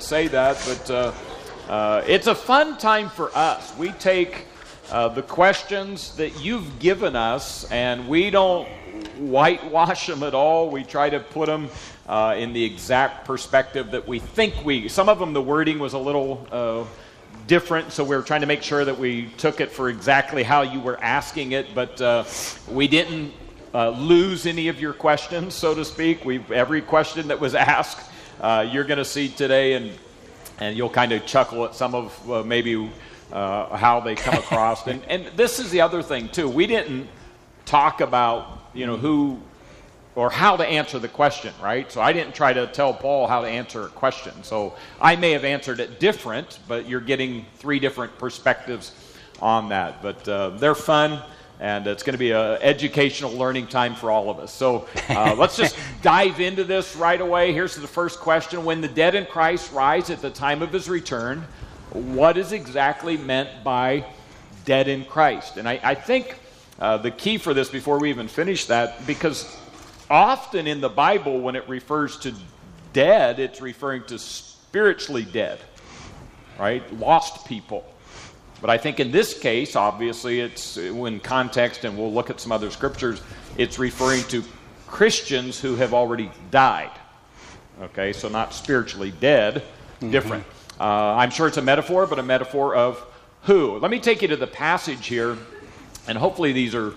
could say that, but it's a fun time for us. We take the questions that you've given us, and we don't whitewash them at all. We try to put them in the exact perspective that we think some of them, the wording was a little different, so we were trying to make sure that we took it for exactly how you were asking it, but we didn't lose any of your questions, so to speak. Every question that was asked, you're going to see today, and you'll kind of chuckle at some of maybe how they come across. And this is the other thing, too. We didn't talk about, who or how to answer the question, right? So I didn't try to tell Paul how to answer a question. So I may have answered it different, but you're getting 3 different perspectives on that. But they're fun, and it's going to be an educational learning time for all of us. So let's just dive into this right away. Here's the first question. When the dead in Christ rise at the time of his return, what is exactly meant by dead in Christ? And I think the key for this, before we even finish that, because often in the Bible when it refers to dead, it's referring to spiritually dead, right? Lost people. But I think in this case, obviously, it's in context, and we'll look at some other scriptures, it's referring to Christians who have already died. Okay, so not spiritually dead, different. I'm sure it's a metaphor, but a metaphor of who? Let me take you to the passage here, and hopefully these are...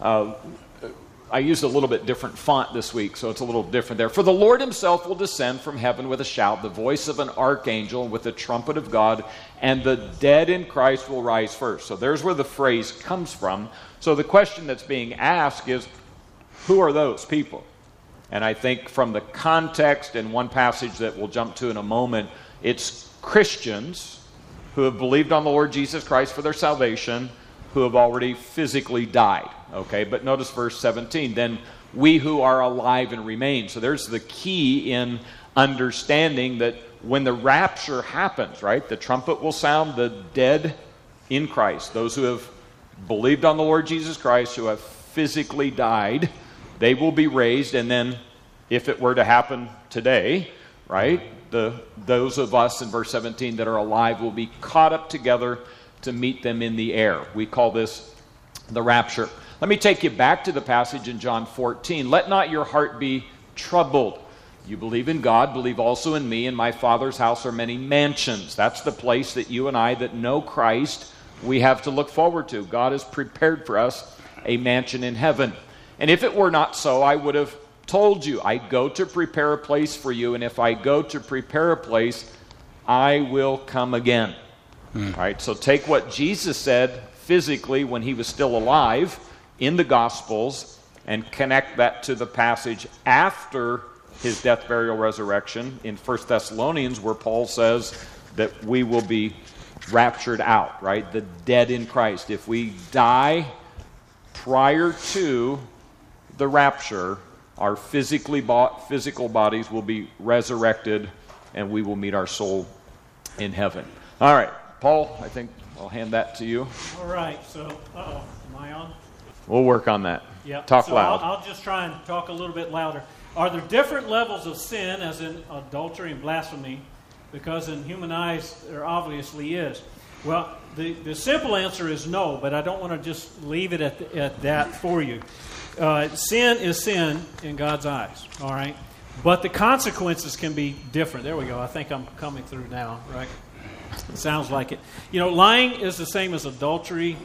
I used a little bit different font this week, so it's a little different there. For the Lord himself will descend from heaven with a shout, the voice of an archangel, and with the trumpet of God, and the dead in Christ will rise first. So there's where the phrase comes from. So the question that's being asked is, who are those people? And I think from the context and one passage that we'll jump to in a moment, it's Christians who have believed on the Lord Jesus Christ for their salvation, who have already physically died. Okay, but notice verse 17. Then we who are alive and remain. So there's the key in understanding that when the rapture happens, right, the trumpet will sound, the dead in Christ, those who have believed on the Lord Jesus Christ, who have physically died, they will be raised. And then if it were to happen today, right, those of us in verse 17 that are alive will be caught up together to meet them in the air. We call this the rapture. Let me take you back to the passage in John 14. Let not your heart be troubled. You believe in God, believe also in me. In my Father's house are many mansions. That's the place that you and I that know Christ, we have to look forward to. God has prepared for us a mansion in heaven. And if it were not so, I would have told you, I go to prepare a place for you, and if I go to prepare a place, I will come again. Right? So take what Jesus said physically when he was still alive in the Gospels and connect that to the passage after his death, burial, resurrection in 1 Thessalonians, where Paul says that we will be raptured out, right? The dead in Christ. If we die prior to the rapture, our physical bodies will be resurrected and we will meet our soul in heaven. All right, Paul, I think I'll hand that to you. All right, so, am I on? We'll work on that. Yeah. Talk loud. I'll just try and talk a little bit louder. Are there different levels of sin, as in adultery and blasphemy? Because in human eyes, there obviously is. Well, the simple answer is no, but I don't want to just leave it at that for you. Sin is sin in God's eyes, all right? But the consequences can be different. There we go. I think I'm coming through now, right? It sounds like it. Lying is the same as adultery.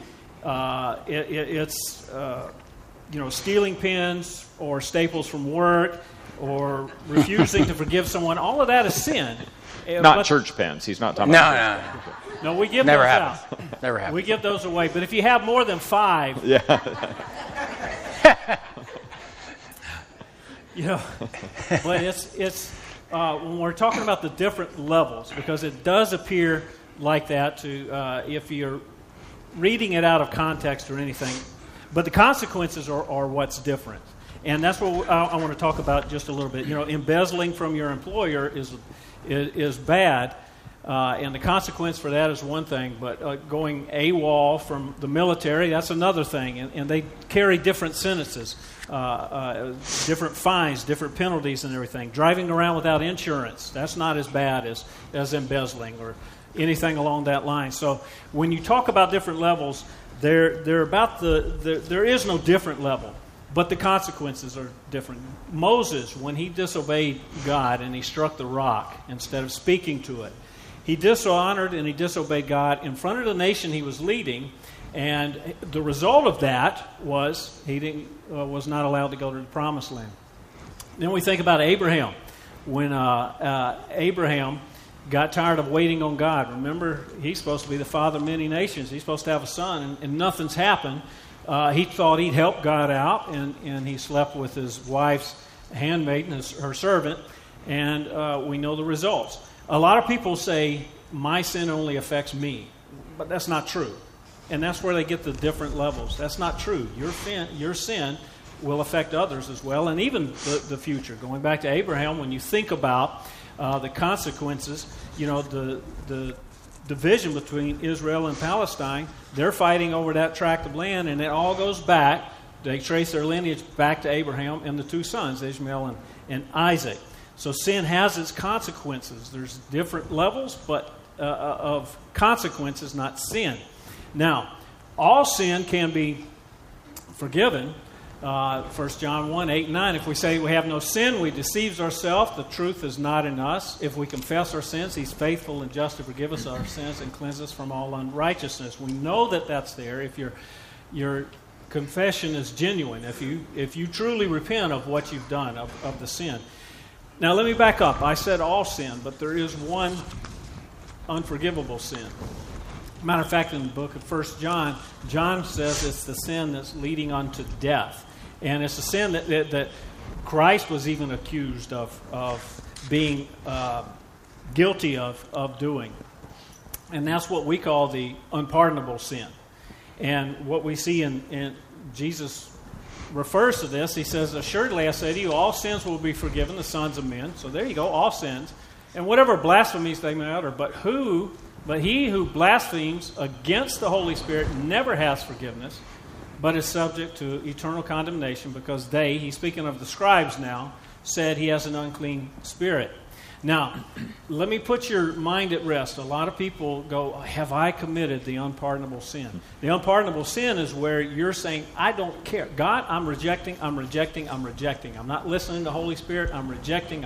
It's stealing pens or staples from work or refusing to forgive someone. All of that is sin. Not church pens. He's not talking about church pens. No, we give Never those happened. out. Never happened. We give those away. But if you have more than 5, Yeah. but it's when we're talking about the different levels, because it does appear like that to if you're reading it out of context or anything. But the consequences are what's different. And that's what I want to talk about just a little bit. Embezzling from your employer is bad. And the consequence for that is one thing, but going AWOL from the military, that's another thing. And they carry different sentences, different fines, different penalties and everything. Driving around without insurance, that's not as bad as embezzling or anything along that line. So when you talk about different levels, there is no different level, but the consequences are different. Moses, when he disobeyed God and he struck the rock instead of speaking to it, he dishonored and he disobeyed God in front of the nation he was leading, and the result of that was he was not allowed to go to the Promised Land. Then we think about Abraham. When Abraham got tired of waiting on God, remember, he's supposed to be the father of many nations. He's supposed to have a son, and nothing's happened. He thought he'd help God out, and he slept with his wife's handmaiden, her servant, and we know the results. A lot of people say, my sin only affects me, but that's not true. And that's where they get the different levels. That's not true. Your sin will affect others as well, and even the future. Going back to Abraham, when you think about the consequences, the division between Israel and Palestine, they're fighting over that tract of land, and it all goes back. They trace their lineage back to Abraham and the two sons, Ishmael and Isaac. So sin has its consequences. There's different levels, but of consequences, not sin. Now, all sin can be forgiven. 1 John 1, 8 and 9. If we say we have no sin, we deceive ourselves. The truth is not in us. If we confess our sins, He's faithful and just to forgive us our sins and cleanse us from all unrighteousness. We know that that's there if your confession is genuine, if you truly repent of what you've done, of the sin. Now, let me back up. I said all sin, but there is one unforgivable sin. Matter of fact, in the book of 1 John, John says it's the sin that's leading unto death. And it's a sin that Christ was even accused of being guilty of doing. And that's what we call the unpardonable sin. And what we see in Jesus refers to this. He says, assuredly I say to you, all sins will be forgiven the sons of men. So there you go, all sins. And whatever blasphemies they may utter. But he who blasphemes against the Holy Spirit never has forgiveness, but is subject to eternal condemnation, because he's speaking of the scribes now, said he has an unclean spirit. Now, let me put your mind at rest. A lot of people go, have I committed the unpardonable sin? The unpardonable sin is where you're saying, I don't care. God, I'm rejecting. I'm not listening to the Holy Spirit. I'm rejecting.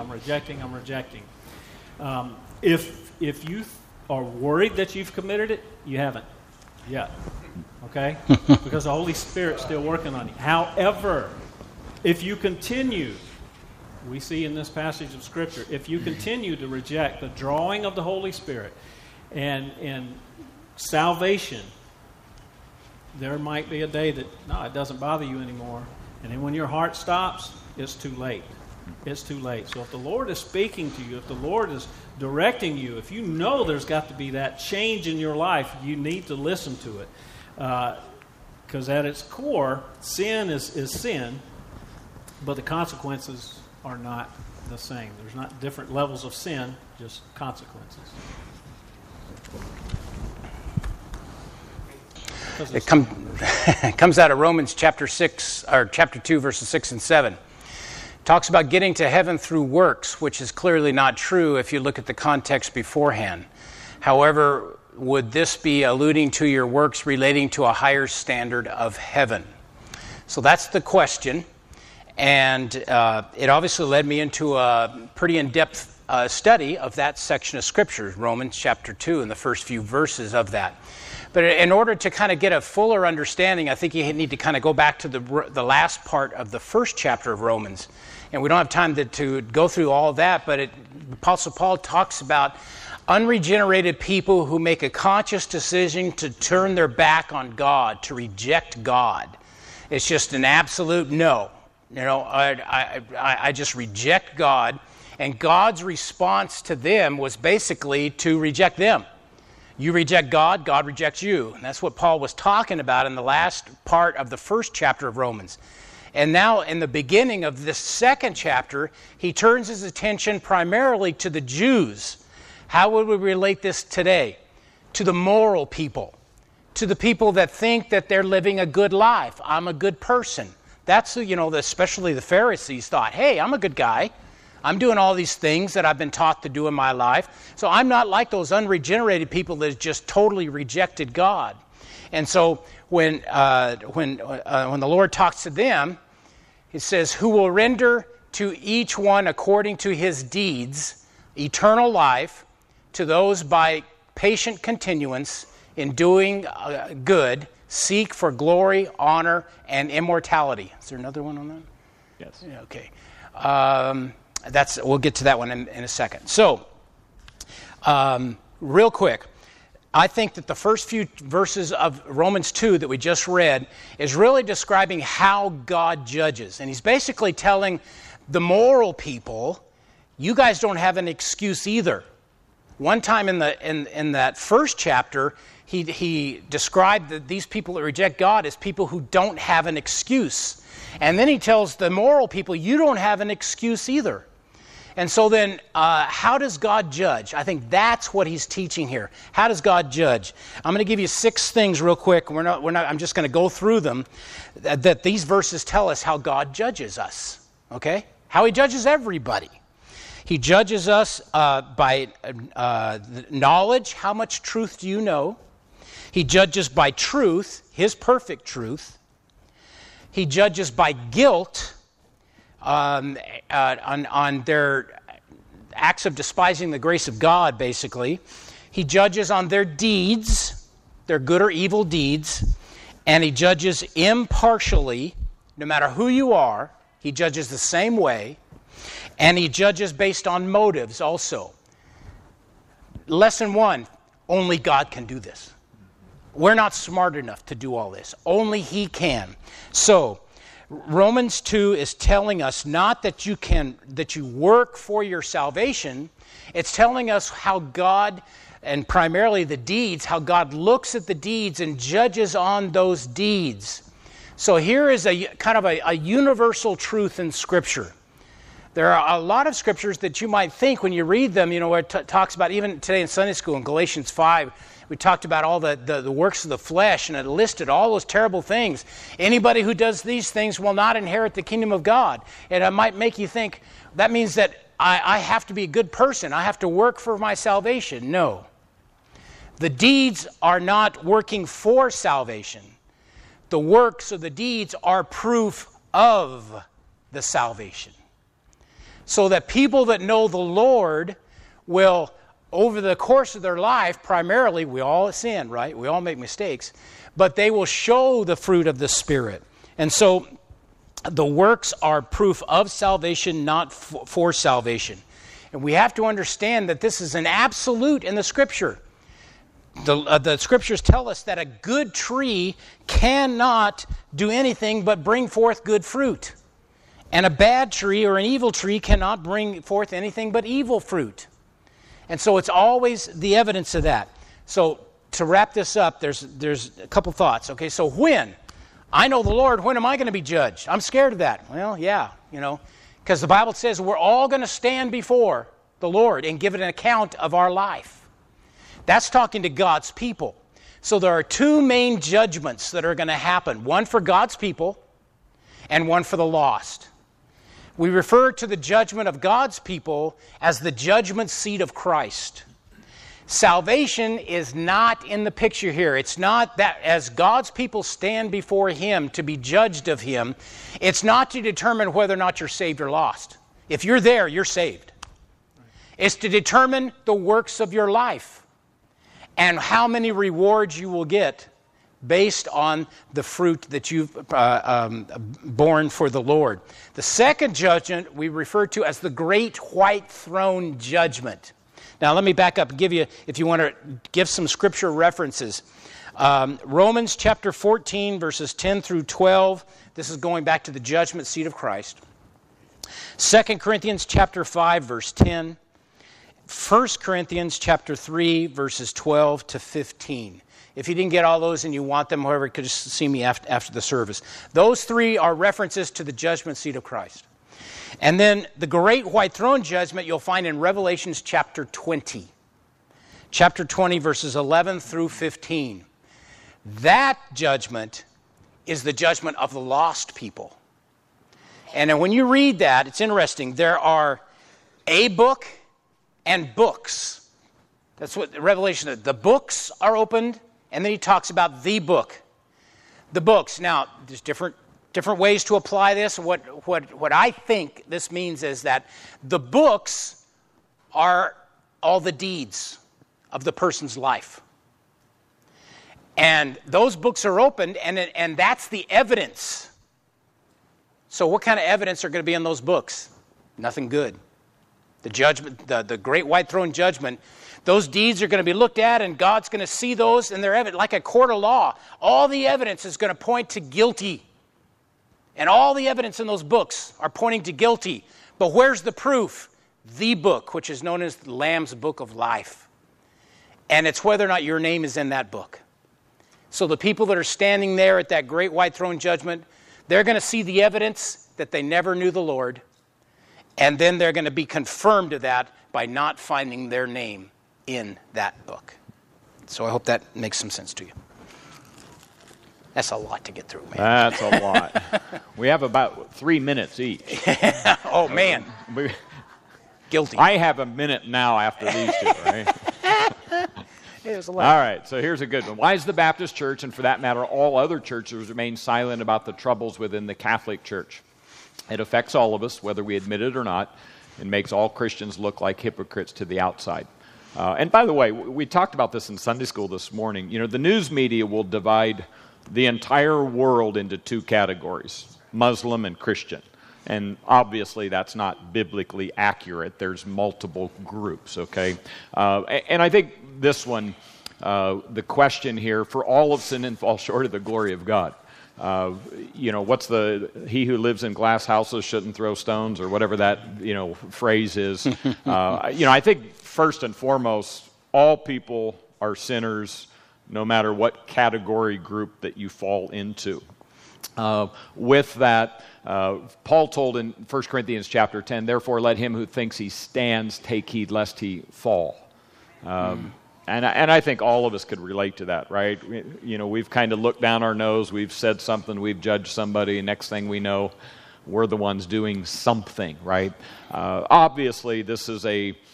If you are worried that you've committed it, you haven't yet. Okay? Because the Holy Spirit's still working on you. However, if you continue, we see in this passage of Scripture, if you continue to reject the drawing of the Holy Spirit and salvation, there might be a day that, no, it doesn't bother you anymore. And then when your heart stops, it's too late. It's too late. So if the Lord is speaking to you, if the Lord is directing you, if you know there's got to be that change in your life, you need to listen to it. Because at its core, sin is sin, but the consequences are not the same. There's not different levels of sin, just consequences. It comes out of Romans chapter 6 or chapter 2, verses 6 and 7. It talks about getting to heaven through works, which is clearly not true if you look at the context beforehand. However, would this be alluding to your works relating to a higher standard of heaven? So that's the question. And it obviously led me into a pretty in-depth study of that section of Scripture, Romans chapter 2, and the first few verses of that. But in order to kind of get a fuller understanding, I think you need to kind of go back to the last part of the first chapter of Romans. And we don't have time to go through all of that, but Apostle Paul talks about unregenerated people who make a conscious decision to turn their back on God, to reject God. It's just an absolute no. You know, I just reject God. And God's response to them was basically to reject them. You reject God, God rejects you. And that's what Paul was talking about in the last part of the first chapter of Romans. And now in the beginning of this second chapter, he turns his attention primarily to the Jews. How would we relate this today? To the moral people, to the people that think that they're living a good life. I'm a good person. That's, especially the Pharisees thought, hey, I'm a good guy. I'm doing all these things that I've been taught to do in my life. So I'm not like those unregenerated people that just totally rejected God. And so when the Lord talks to them, He says, who will render to each one according to his deeds eternal life, to those by patient continuance in doing good, seek for glory, honor, and immortality. Is there another one on that? Yes. Yeah, okay. We'll get to that one in a second. So, real quick, I think that the first few verses of Romans 2 that we just read is really describing how God judges. And he's basically telling the moral people, you guys don't have an excuse either. One time in that first chapter, he described that these people that reject God as people who don't have an excuse. And then he tells the moral people, you don't have an excuse either. And so then, how does God judge? I think that's what he's teaching here. How does God judge? I'm going to give you 6 things real quick. I'm just going to go through them. That these verses tell us how God judges us. Okay? How he judges everybody. He judges us by knowledge. How much truth do you know? He judges by truth, his perfect truth. He judges by guilt. On their acts of despising the grace of God, basically. He judges on their deeds, their good or evil deeds, and he judges impartially, no matter who you are. He judges the same way, and he judges based on motives also. Lesson 1, only God can do this. We're not smart enough to do all this. Only he can. So, Romans 2 is telling us not that you work for your salvation. It's telling us how God, and primarily the deeds, how God looks at the deeds and judges on those deeds. So here is a kind of a universal truth in Scripture. There are a lot of scriptures that you might think when you read them, where it talks about, even today in Sunday school in Galatians 5, we talked about all the works of the flesh, and it listed all those terrible things. Anybody who does these things will not inherit the kingdom of God. And it might make you think, that means that I have to be a good person. I have to work for my salvation. No. The deeds are not working for salvation. The works or the deeds are proof of the salvation. So that people that know the Lord will, over the course of their life, primarily, we all sin, right? We all make mistakes. But they will show the fruit of the Spirit. And so the works are proof of salvation, not for salvation. And we have to understand that this is an absolute in the Scripture. The Scriptures tell us that a good tree cannot do anything but bring forth good fruit. And a bad tree or an evil tree cannot bring forth anything but evil fruit. And so it's always the evidence of that. So to wrap this up, there's a couple thoughts. Okay, so when? I know the Lord, when am I going to be judged? I'm scared of that. Well, yeah, because the Bible says we're all going to stand before the Lord and give an account of our life. That's talking to God's people. So there are 2 main judgments that are going to happen. One for God's people and one for the lost. We refer to the judgment of God's people as the judgment seat of Christ. Salvation is not in the picture here. It's not that as God's people stand before Him to be judged of Him, it's not to determine whether or not you're saved or lost. If you're there, you're saved. It's to determine the works of your life and how many rewards you will get based on the fruit that you've borne for the Lord. The second judgment we refer to as the Great White Throne Judgment. Now let me back up and give you, if you want to give some scripture references. Romans chapter 14, verses 10 through 12. This is going back to the judgment seat of Christ. 2 Corinthians chapter 5, verse 10. 1 Corinthians chapter 3, verses 12 to 15. If you didn't get all those and you want them, however, you could just see me after the service. Those 3 are references to the judgment seat of Christ. And then the Great White Throne Judgment you'll find in Revelations chapter 20. chapter 20, verses 11 through 15. That judgment is the judgment of the lost people. And then when you read that, it's interesting. There are a book and books. That's what Revelation is. The books are opened, and then he talks about the book. The books. Now, there's different ways to apply this. What I think this means is that the books are all the deeds of the person's life. And those books are opened, and that's the evidence. So what kind of evidence are going to be in those books? Nothing good. The judgment, the great white throne judgment, those deeds are going to be looked at, and God's going to see those, and they're evident, like a court of law. All the evidence is going to point to guilty. And all the evidence in those books are pointing to guilty. But where's the proof? The book, which is known as the Lamb's Book of Life. And it's whether or not your name is in that book. So the people that are standing there at that great white throne judgment, they're going to see the evidence that they never knew the Lord. And then they're going to be confirmed to that by not finding their name in that book. So I hope that makes some sense to you. That's a lot to get through, man. That's a lot. We have about 3 minutes each. Oh, man. Guilty. I have a minute now after these two, right? It was a lot. All right, so here's a good one. Why does the Baptist Church, and for that matter, all other churches, remain silent about the troubles within the Catholic Church? It affects all of us, whether we admit it or not. It makes all Christians look like hypocrites to the outside. And by the way, we talked about this in Sunday school this morning. You know, the news media will divide the entire world into two categories, Muslim and Christian. And obviously that's not biblically accurate. There's multiple groups, okay? And I think this one, the question here, for all have sinned and fall short of the glory of God. You know, what's he who lives in glass houses shouldn't throw stones, or whatever that, phrase is. I think first and foremost, all people are sinners, no matter what category group that you fall into. With that, Paul told in 1 Corinthians chapter 10, therefore let him who thinks he stands take heed lest he fall. And I think all of us could relate to that, right? We've kind of looked down our nose, we've said something, we've judged somebody, and next thing we know, we're the ones doing something, right? Obviously, this is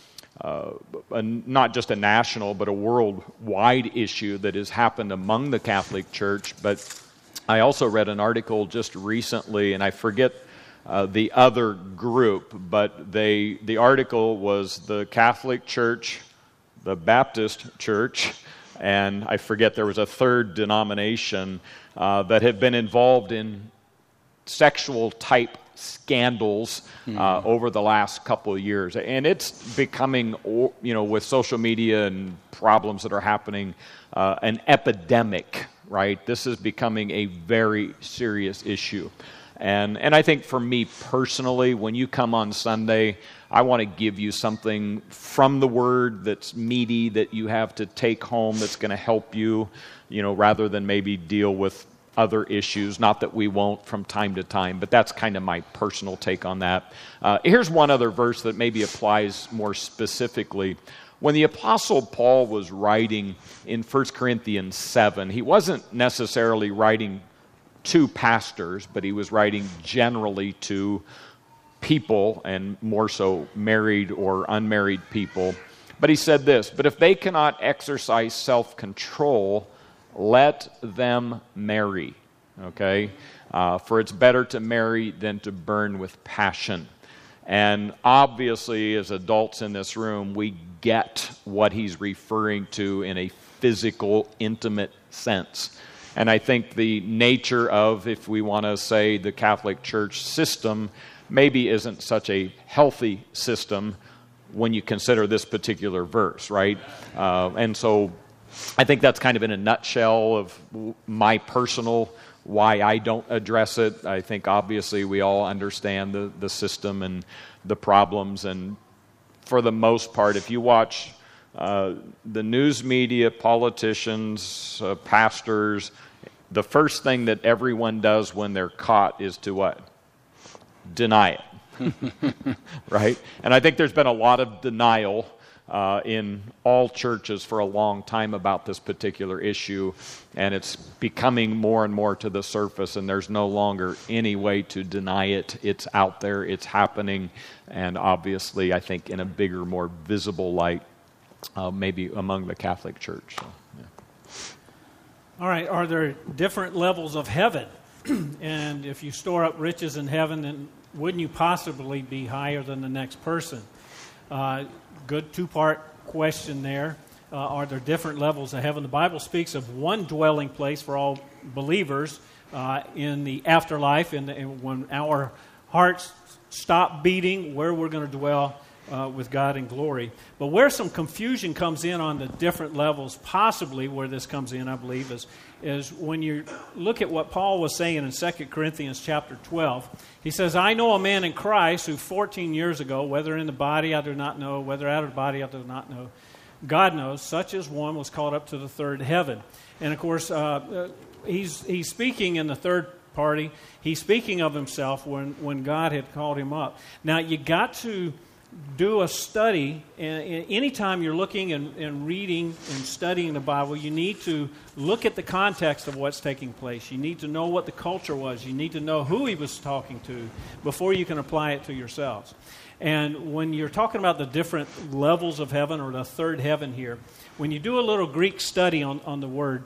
not just a national, but a worldwide issue that has happened among the Catholic Church. But I also read an article just recently, and I forget the other group, but the article was the Catholic Church, the Baptist Church, and I forget there was a third denomination that have been involved in sexual type scandals over the last couple of years. And it's becoming, with social media and problems that are happening, an epidemic, right? This is becoming a very serious issue. And I think for me personally, when you come on Sunday, I want to give you something from the Word that's meaty, that you have to take home, that's going to help you, rather than maybe deal with other issues. Not that we won't from time to time, but that's kind of my personal take on that. Here's one other verse that maybe applies more specifically. When the Apostle Paul was writing in 1 Corinthians 7, he wasn't necessarily writing to pastors, but he was writing generally to people, and more so married or unmarried people. But he said this, but if they cannot exercise self-control, let them marry, okay? For it's better to marry than to burn with passion. And obviously, as adults in this room, we get what he's referring to in a physical, intimate sense. And I think the nature of, if we want to say, the Catholic Church system maybe isn't such a healthy system when you consider this particular verse, right? And so I think that's kind of in a nutshell of my personal why I don't address it. I think obviously we all understand the system and the problems, and for the most part, if you watch the news media, politicians, pastors, the first thing that everyone does when they're caught is to what? Deny it. Right? And I think there's been a lot of denial in all churches for a long time about this particular issue, and it's becoming more and more to the surface, and there's no longer any way to deny it. It's out there, it's happening, and obviously I think in a bigger, more visible light, maybe among the Catholic Church. So, yeah. All right, are there different levels of heaven? And if you store up riches in heaven, then wouldn't you possibly be higher than the next person? Good two-part question there. Are there different levels of heaven? The Bible speaks of one dwelling place for all believers in the afterlife, and when our hearts stop beating, where we're going to dwell with God in glory. But where some confusion comes in on the different levels, possibly where this comes in, I believe, is when you look at what Paul was saying in 2 Corinthians chapter 12. He says, I know a man in Christ who 14 years ago, whether in the body I do not know, whether out of the body I do not know, God knows, such as one was caught up to the third heaven. And of course, he's speaking in the third party. He's speaking of himself when God had called him up. Now, you got to do a study, and anytime you're looking and reading and studying the Bible, you need to look at the context of what's taking place. You need to know what the culture was. You need to know who he was talking to before you can apply it to yourselves. And when you're talking about the different levels of heaven, or the third heaven here, when you do a little Greek study on the word,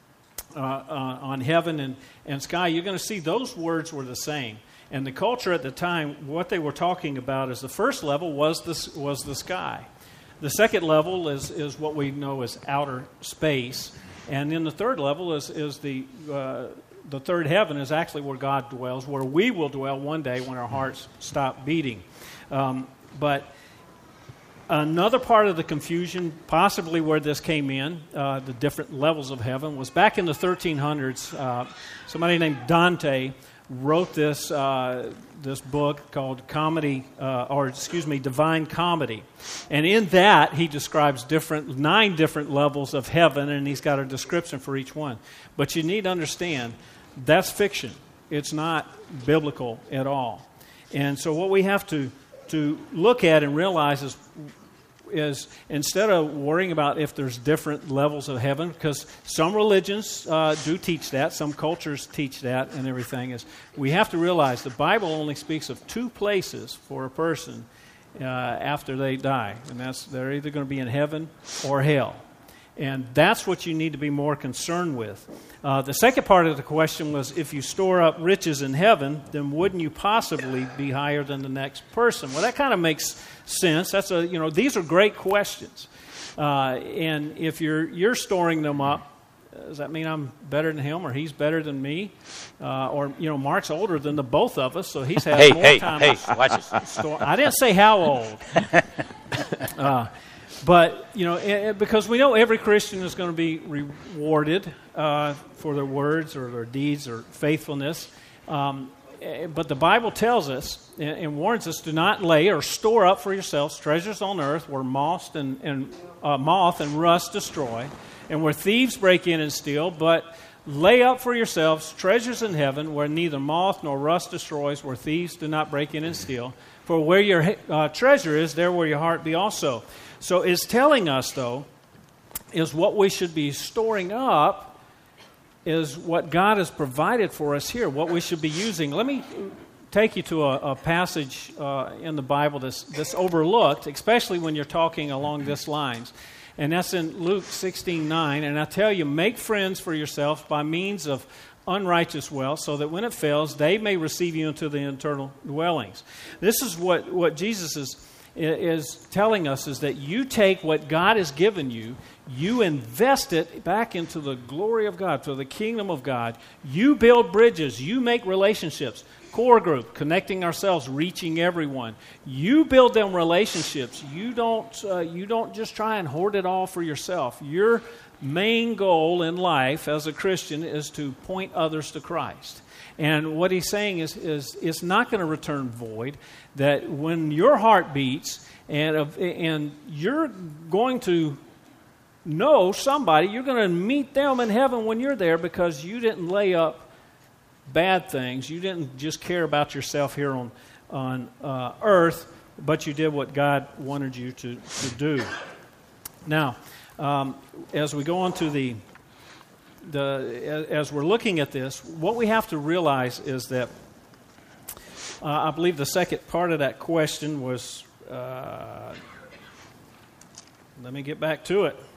on heaven and sky, you're going to see those words were the same. And the culture at the time, what they were talking about is the first level was the sky. The second level is what we know as outer space. And then the third level is the third heaven is actually where God dwells, where we will dwell one day when our hearts stop beating. But another part of the confusion, possibly where this came in, the different levels of heaven, was back in the 1300s. Somebody named Dante wrote this book called Divine Comedy. And in that, he describes 9 different levels of heaven, and he's got a description for each one. But you need to understand, that's fiction. It's not biblical at all. And so what we have to look at and realize is instead of worrying about if there's different levels of heaven, because some religions do teach that, some cultures teach that and everything, is we have to realize the Bible only speaks of 2 places for a person after they die. And they're either going to be in heaven or hell. And that's what you need to be more concerned with. The second part of the question was, if you store up riches in heaven, then wouldn't you possibly be higher than the next person? Well, that kind of makes sense. These are great questions. And if you're storing them up, does that mean I'm better than him, or he's better than me? Or Mark's older than the both of us, so he's had more time. Hey, watch it. I didn't say how old. But, because we know every Christian is going to be rewarded for their words or their deeds or faithfulness. But the Bible tells us and warns us, do not lay or store up for yourselves treasures on earth where moth and rust destroy, and where thieves break in and steal, but lay up for yourselves treasures in heaven where neither moth nor rust destroys, where thieves do not break in and steal. For where your treasure is, there will your heart be also. So it's telling us, though, is what we should be storing up is what God has provided for us here, what we should be using. Let me take you to a passage in the Bible that's overlooked, especially when you're talking along this lines. And that's in Luke 16:9. And I tell you, make friends for yourself by means of unrighteous wealth, so that when it fails, they may receive you into the eternal dwellings. This is what Jesus is telling us, is that you take what God has given you, you invest it back into the glory of God, to the kingdom of God. You build bridges, you make relationships. Core group, connecting ourselves, reaching everyone. You build them relationships. You don't just try and hoard it all for yourself. Your main goal in life as a Christian is to point others to Christ. And what he's saying is it's not going to return void, that when your heart beats and you're going to know somebody, you're going to meet them in heaven when you're there, because you didn't lay up bad things. You didn't just care about yourself here on earth, but you did what God wanted you to do. Now, as we go on to as we're looking at this, what we have to realize is that I believe the second part of that question was, let me get back to it.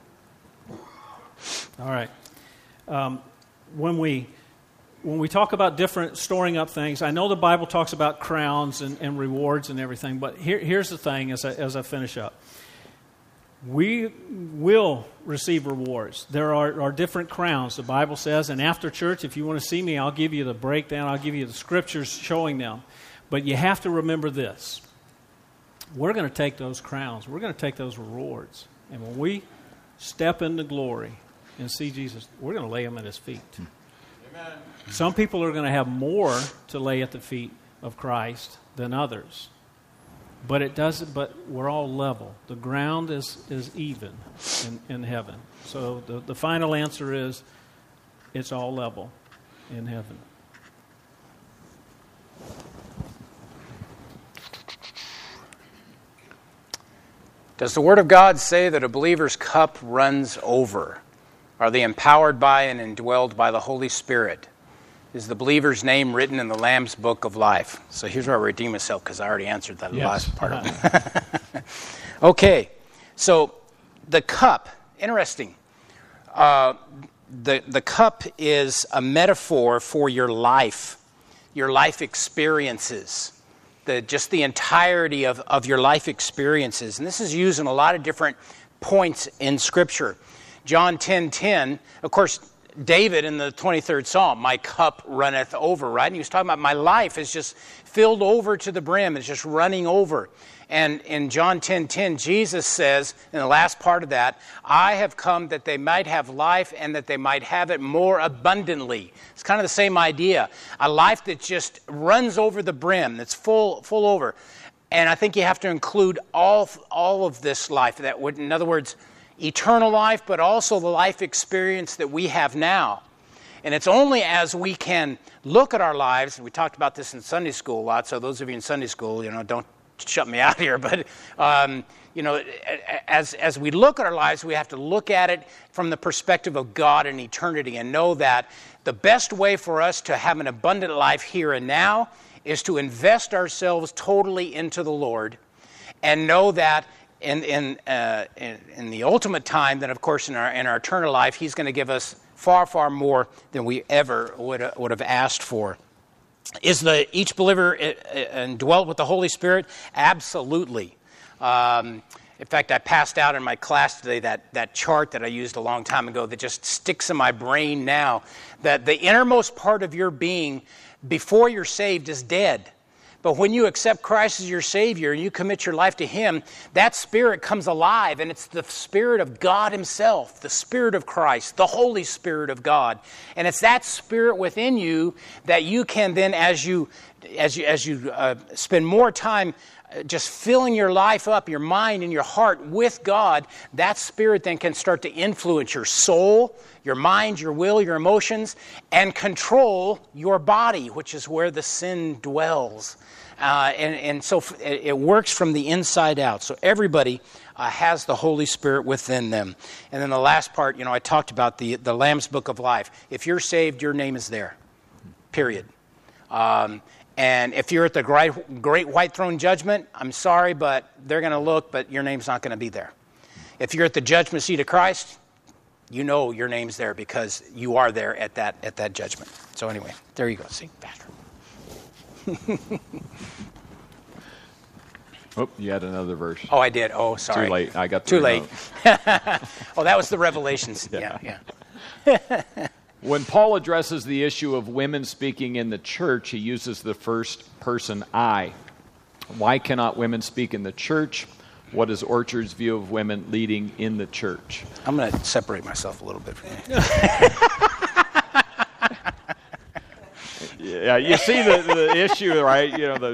All right. When we talk about different storing up things, I know the Bible talks about crowns and rewards and everything, but here's the thing as I finish up. We will receive rewards. There are different crowns, the Bible says, and after church, if you want to see me, I'll give you the breakdown, I'll give you the scriptures showing them. But you have to remember this. We're going to take those crowns, we're going to take those rewards, and when we step into glory and see Jesus, we're going to lay them at His feet. Amen. Some people are going to have more to lay at the feet of Christ than others. But it doesn't. But we're all level. The ground is even in heaven. So the final answer is, it's all level in heaven. Does the Word of God say that a believer's cup runs over? Are they empowered by and indwelled by the Holy Spirit? Is the believer's name written in the Lamb's Book of Life? So here's where I redeem myself, because I already answered that last part of it. Okay, so the cup, interesting. The cup is a metaphor for your life experiences, just the entirety of your life experiences. And this is used in a lot of different points in Scripture. John 10:10, of course, David in the 23rd Psalm, my cup runneth over, right? And he was talking about my life is just filled over to the brim. It's just running over. And in John 10:10, Jesus says, in the last part of that, I have come that they might have life and that they might have it more abundantly. It's kind of the same idea. A life that just runs over the brim, that's full over. And I think you have to include all of this life. That would, in other words, eternal life, but also the life experience that we have now. And it's only as we can look at our lives, and we talked about this in Sunday school a lot, so those of you in Sunday school, don't shut me out here, but as we look at our lives, we have to look at it from the perspective of God and eternity, and know that the best way for us to have an abundant life here and now is to invest ourselves totally into the Lord, and know that in the ultimate time, then of course in our eternal life, He's going to give us far, far more than we ever would have asked for. Is each believer indwelt with the Holy Spirit? Absolutely. In fact, I passed out in my class today that chart that I used a long time ago that just sticks in my brain now, that the innermost part of your being before you're saved is dead. But when you accept Christ as your Savior and you commit your life to Him, that Spirit comes alive, and it's the Spirit of God Himself, the Spirit of Christ, the Holy Spirit of God. And it's that Spirit within you that you can then, as you spend more time just filling your life up, your mind and your heart with God, that Spirit then can start to influence your soul, your mind, your will, your emotions, and control your body, which is where the sin dwells. And so it works from the inside out. So everybody has the Holy Spirit within them. And then the last part, I talked about the Lamb's Book of Life. If you're saved, your name is there. Period. And if you're at the great white throne judgment, I'm sorry, but they're going to look, but your name's not going to be there. If you're at the judgment seat of Christ, you know your name's there because you are there at that judgment. So anyway, there you go. See, Pastor. Oh, you had another verse. Oh, I did. Oh, sorry. Too late. I got too late. Oh, that was the Revelations. Yeah. When Paul addresses the issue of women speaking in the church, he uses the first person I. Why cannot women speak in the church? What is Orchard's view of women leading in the church? I'm going to separate myself a little bit from you. Yeah, you see the issue, right?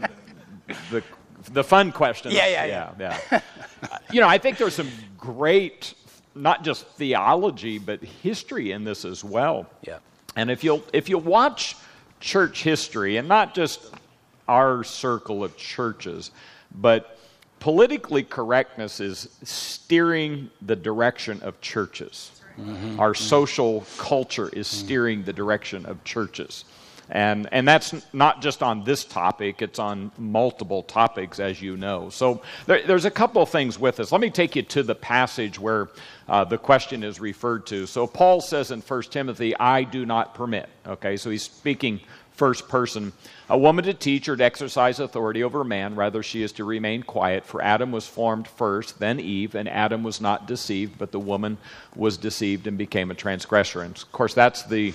The fun questions. Yeah. I think there's some great, not just theology, but history in this as well. Yeah. And if you'll watch church history, and not just our circle of churches, but politically correctness is steering the direction of churches. Mm-hmm. Our social culture is steering the direction of churches. And that's not just on this topic, it's on multiple topics, as you know. So there's a couple of things with this. Let me take you to the passage where the question is referred to. So Paul says in 1 Timothy, I do not permit. Okay, so he's speaking first person. A woman to teach or to exercise authority over a man, rather she is to remain quiet. For Adam was formed first, then Eve, and Adam was not deceived, but the woman was deceived and became a transgressor. And of course, that's the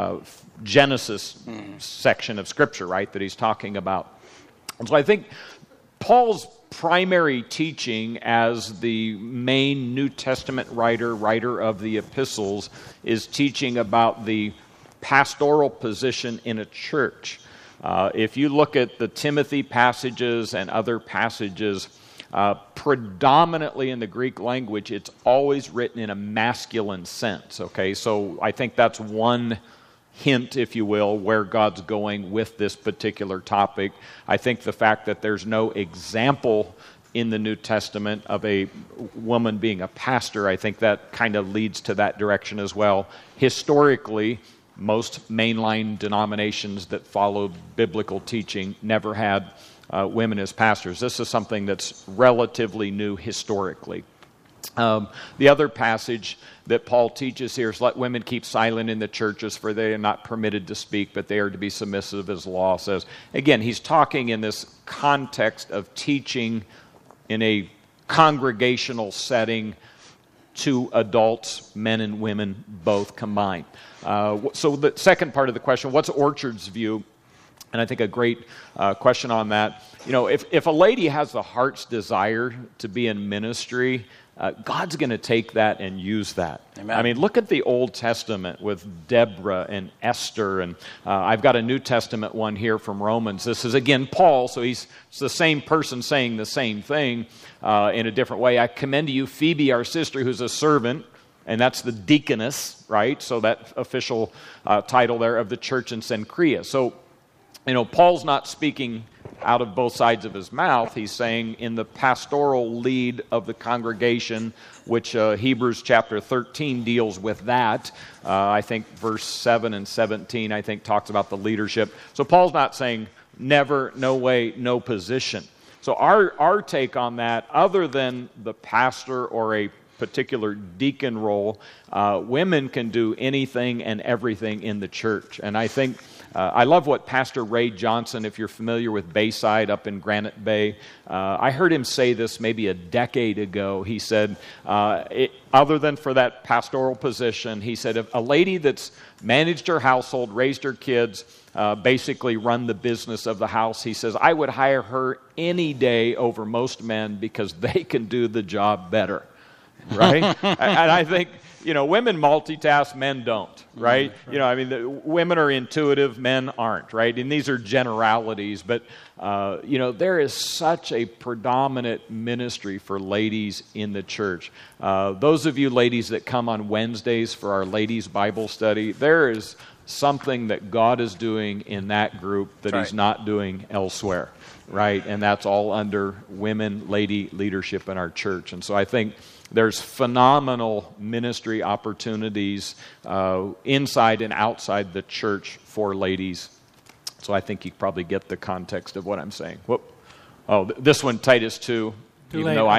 Genesis section of Scripture, right, that he's talking about. And so I think Paul's primary teaching as the main New Testament writer of the epistles, is teaching about the pastoral position in a church. If you look at the Timothy passages and other passages, predominantly in the Greek language, it's always written in a masculine sense. Okay, so I think that's one hint, if you will, where God's going with this particular topic. I think the fact that there's no example in the New Testament of a woman being a pastor, I think that kind of leads to that direction as well. Historically, most mainline denominations that followed biblical teaching never had women as pastors. This is something that's relatively new historically. The other passage that Paul teaches here is let women keep silent in the churches, for they are not permitted to speak, but they are to be submissive, as the law says. Again, he's talking in this context of teaching in a congregational setting to adults, men and women, both combined. So the second part of the question, what's Orchard's view? And I think a great question on that. You know, if a lady has the heart's desire to be in ministry, God's going to take that and use that. Amen. I mean, look at the Old Testament with Deborah and Esther, and I've got a New Testament one here from Romans. This is, again, Paul, so it's the same person saying the same thing in a different way. I commend to you Phoebe, our sister, who's a servant, and that's the deaconess, right? So that official title there of the church in Cenchrea. So, you know, Paul's not speaking out of both sides of his mouth. He's saying in the pastoral lead of the congregation, which Hebrews chapter 13 deals with that. I think verse 7 and 17, I think, talks about the leadership. So Paul's not saying never, no way, no position. So our take on that, other than the pastor or a particular deacon role, women can do anything and everything in the church. And I think I love what Pastor Ray Johnson, if you're familiar with Bayside up in Granite Bay, I heard him say this maybe a decade ago. He said, other than for that pastoral position, he said, if a lady that's managed her household, raised her kids, basically run the business of the house, he says, I would hire her any day over most men because they can do the job better. Right? And I think, you know, women multitask, men don't, right? You know, I mean, women are intuitive, men aren't, right? And these are generalities, but, you know, there is such a predominant ministry for ladies in the church. Those of you ladies that come on Wednesdays for our ladies' Bible study, there is something that God is doing in that group that He's not doing elsewhere, right? And that's all under women, lady leadership in our church. And so I think there's phenomenal ministry opportunities inside and outside the church for ladies. So I think you probably get the context of what I'm saying. Whoop. Oh, this one, Titus 2. Even though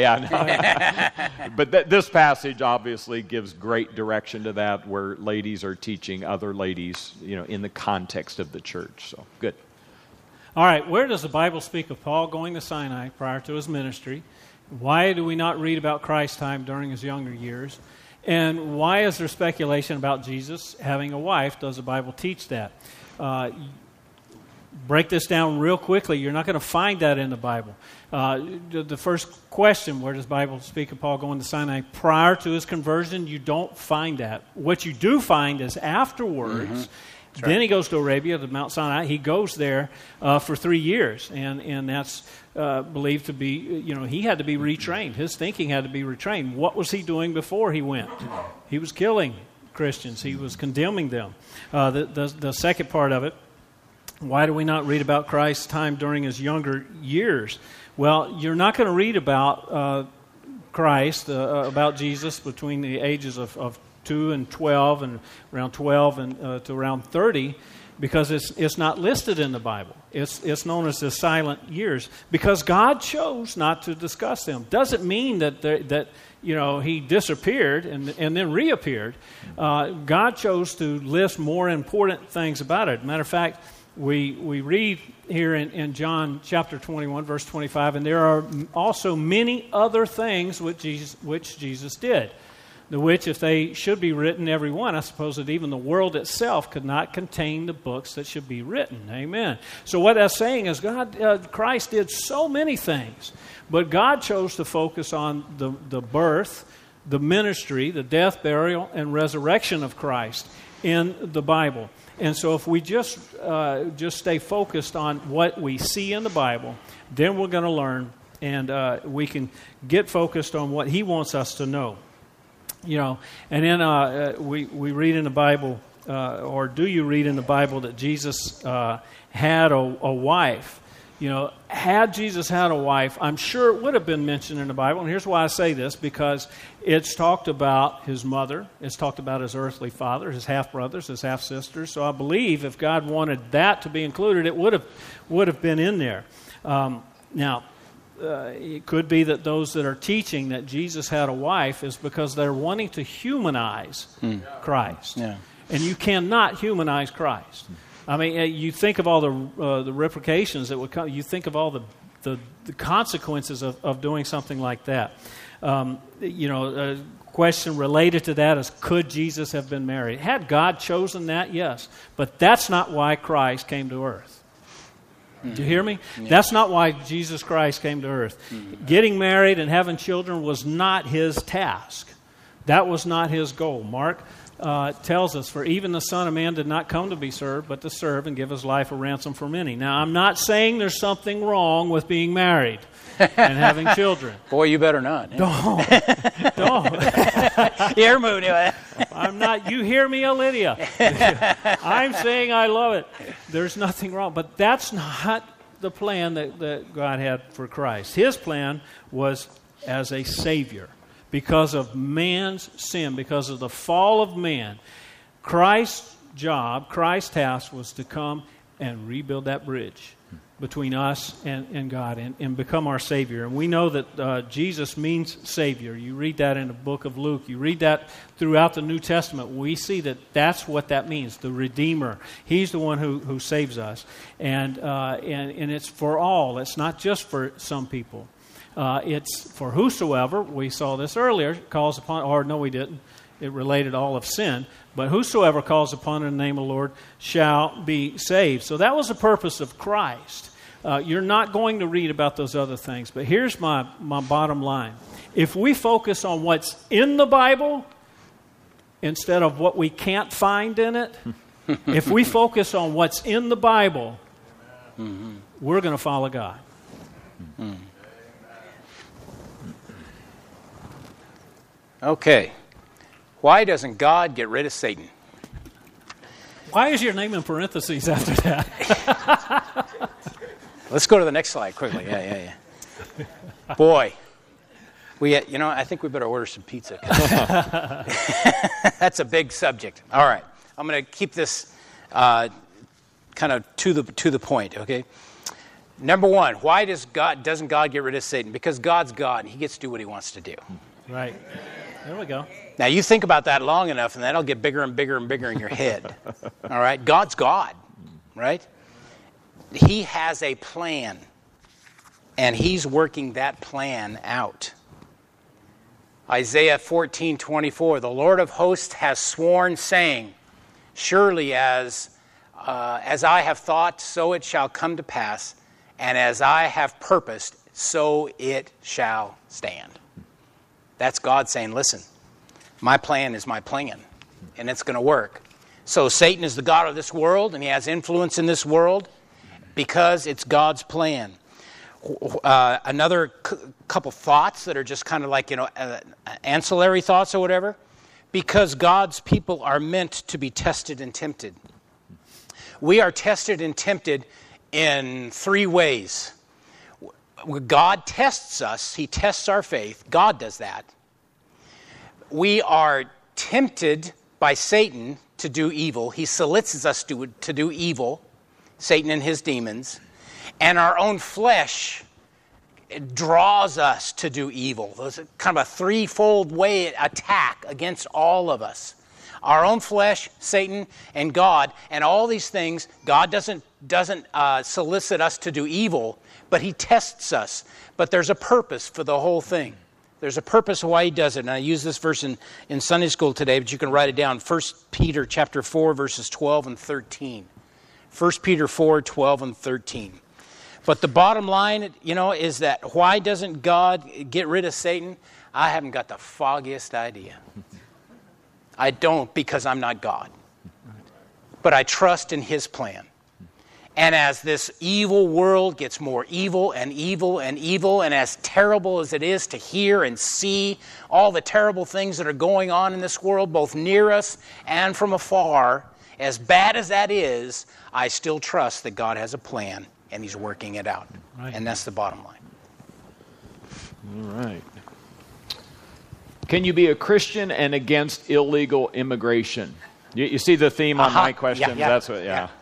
But this passage obviously gives great direction to that, where ladies are teaching other ladies, you know, in the context of the church. So good. All right, where does the Bible speak of Paul going to Sinai prior to his ministry? Why do we not read about Christ's time during his younger years? And why is there speculation about Jesus having a wife? Does the Bible teach that? Break this down real quickly. You're not going to find that in the Bible. The first question, where does the Bible speak of Paul going to Sinai prior to his conversion? You don't find that. What you do find is afterwards, then he goes to Arabia, to Mount Sinai. He goes there for 3 years, and that's believed to be, you know, he had to be retrained. His thinking had to be retrained. What was he doing before he went? He was killing Christians. He was condemning them. The second part of it, why do we not read about Christ's time during his younger years? Well, you're not going to read about Christ, about Jesus between the ages of 2 and 12 and around 12 and to around 30, because it's not listed in the Bible. It's known as the silent years because God chose not to discuss them. Doesn't mean that he disappeared and then reappeared. God chose to list more important things about it. Matter of fact, we read here in John chapter 21, verse 25, and there are also many other things which Jesus did. The which, if they should be written, every one, I suppose that even the world itself could not contain the books that should be written. Amen. So what that's saying is Christ did so many things, but God chose to focus on the birth, the ministry, the death, burial, and resurrection of Christ in the Bible. And so if we just stay focused on what we see in the Bible, then we're going to learn, and we can get focused on what He wants us to know. And then we read in the Bible, or do you read in the Bible that Jesus had a wife? Had Jesus had a wife, I'm sure it would have been mentioned in the Bible. And here's why I say this, because it's talked about his mother, it's talked about his earthly father, his half-brothers, his half-sisters. So I believe if God wanted that to be included, it would have been in there. Now, it could be that those that are teaching that Jesus had a wife is because they're wanting to humanize Christ. Yeah. And you cannot humanize Christ. I mean, you think of all the repercussions that would come. You think of all the consequences of doing something like that. A question related to that is, could Jesus have been married? Had God chosen that? Yes. But that's not why Christ came to earth. Do you hear me? Yeah. That's not why Jesus Christ came to earth. Mm-hmm. Getting married and having children was not His task. That was not His goal. Mark tells us, for even the Son of Man did not come to be served, but to serve and give His life a ransom for many. Now, I'm not saying there's something wrong with being married and having children. Boy, you better not. Don't. You're moody. I'm not. You hear me, Lydia? I'm saying I love it. There's nothing wrong. But that's not the plan that God had for Christ. His plan was as a Savior. Because of man's sin, because of the fall of man, Christ's job, Christ's task was to come and rebuild that bridge between us and God and become our Savior. And we know that Jesus means Savior. You read that in the book of Luke. You read that throughout the New Testament. We see that that's what that means, the Redeemer. He's the one who saves us. And it's for all. It's not just for some people. It's for whosoever, we saw this earlier, calls upon, or no we didn't, it related all of sin, but whosoever calls upon in the name of the Lord shall be saved. So that was the purpose of Christ. You're not going to read about those other things, but here's my bottom line. If we focus on what's in the Bible instead of what we can't find in it, if we focus on what's in the Bible, we're going to follow God. Okay. Why doesn't God get rid of Satan? Why is your name in parentheses after that? Let's go to the next slide quickly. Yeah. Boy. I think we better order some pizza. That's a big subject. All right. I'm going to keep this kind of to the point, okay? Number one, why doesn't God get rid of Satan? Because God's God, and He gets to do what He wants to do. Right. There we go. Now, you think about that long enough, and that'll get bigger and bigger and bigger in your head. All right? God's God, right? He has a plan, and He's working that plan out. Isaiah 14:24, the Lord of hosts has sworn, saying, surely as I have thought, so it shall come to pass, and as I have purposed, so it shall stand. That's God saying, listen, my plan is my plan, and it's going to work. So Satan is the god of this world, and he has influence in this world because it's God's plan. Another couple thoughts that are just kind of like, ancillary thoughts or whatever. Because God's people are meant to be tested and tempted. We are tested and tempted in three ways. God tests us. He tests our faith. God does that. We are tempted by Satan to do evil. He solicits us to do evil, Satan and his demons. And our own flesh draws us to do evil. There's kind of a threefold way attack against all of us. Our own flesh, Satan, and God, and all these things. God doesn't solicit us to do evil, but he tests us. But there's a purpose for the whole thing. There's a purpose why he does it. And I use this verse in Sunday school today, but you can write it down. 1 Peter chapter 4, verses 12 and 13. 1 Peter 4, 12 and 13. But the bottom line, is that why doesn't God get rid of Satan? I haven't got the foggiest idea. I don't, because I'm not God. But I trust in his plan. And as this evil world gets more evil and evil and evil, and as terrible as it is to hear and see all the terrible things that are going on in this world, both near us and from afar, as bad as that is, I still trust that God has a plan and he's working it out. Right. And that's the bottom line. All right. Can you be a Christian and against illegal immigration? You see the theme on my question? Yeah. That's what. Yeah.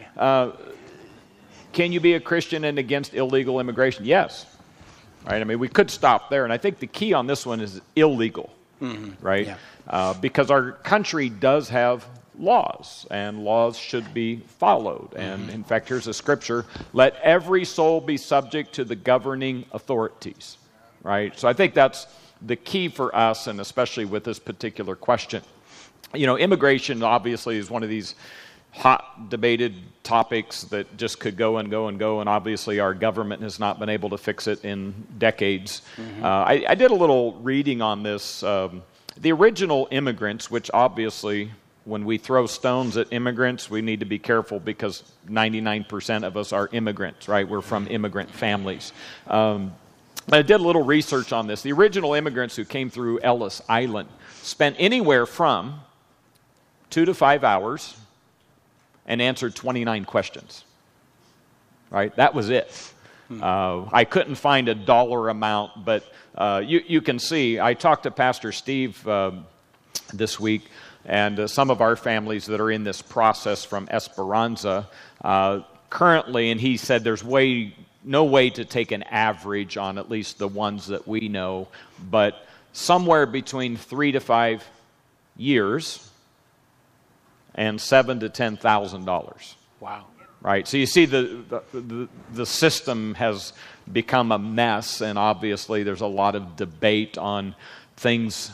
Can you be a Christian and against illegal immigration? Yes. Right. I mean, we could stop there, and I think the key on this one is illegal. Mm-hmm. Right. Yeah. Because our country does have laws, and laws should be followed. And in fact, here's a scripture: "Let every soul be subject to the governing authorities." Right. So I think that's the key for us, and especially with this particular question. Immigration obviously is one of these hot debated topics that just could go and go and go, and obviously our government has not been able to fix it in decades. Mm-hmm. I did a little reading on this. The original immigrants, which obviously when we throw stones at immigrants, we need to be careful because 99% of us are immigrants, right? We're from immigrant families. I did a little research on this. The original immigrants who came through Ellis Island spent anywhere from 2 to 5 hours and answered 29 questions. Right? That was it. I couldn't find a dollar amount, but you can see. I talked to Pastor Steve this week, and some of our families that are in this process from Esperanza currently, and he said there's no way to take an average on at least the ones that we know, but somewhere between 3 to 5 years and $7,000 to $10,000. Wow! Right. So you see, the system has become a mess, and obviously there's a lot of debate on things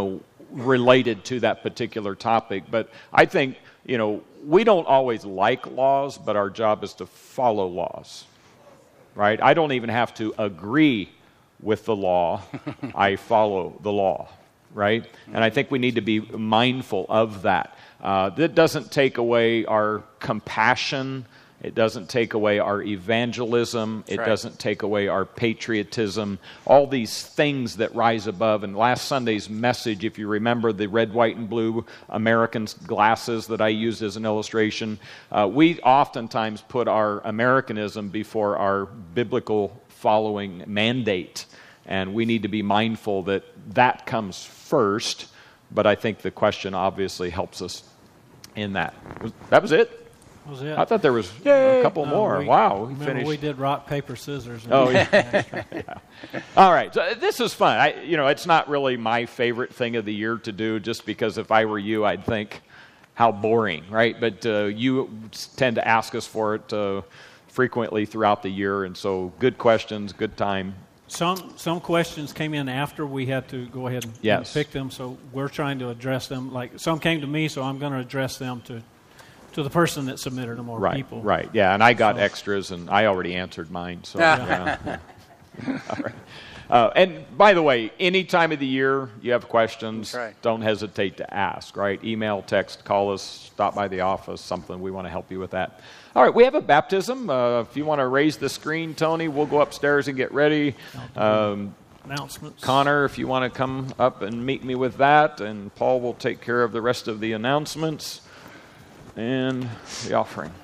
related to that particular topic. But I think we don't always like laws, but our job is to follow laws. Right? I don't even have to agree with the law. I follow the law. Right? And I think we need to be mindful of that. That doesn't take away our compassion. It doesn't take away our evangelism. It doesn't take away our patriotism. All these things that rise above. And last Sunday's message, if you remember the red, white, and blue American glasses that I used as an illustration, we oftentimes put our Americanism before our biblical following mandate. And we need to be mindful that that comes first. But I think the question obviously helps us in that. That was it? That was it. I thought there was a couple more. Wow. We finished. We did rock, paper, scissors. Oh, yeah. Yeah. All right. So this is fun. It's not really my favorite thing of the year to do, just because if I were you, I'd think, how boring, right? But you tend to ask us for it frequently throughout the year, and so good questions, good time. Some questions came in after we had to go ahead and pick them, so we're trying to address them. Like some came to me, so I'm going to address them to the person that submitted them, or people. Right, yeah, and I got extras, and I already answered mine. So, yeah. All right. And by the way, any time of the year you have questions, don't hesitate to ask, right? Email, text, call us, stop by the office, something. We want to help you with that. All right, we have a baptism. If you want to raise the screen, Tony, we'll go upstairs and get ready. Announcements. Connor, if you want to come up and meet me with that, and Paul will take care of the rest of the announcements and the offering.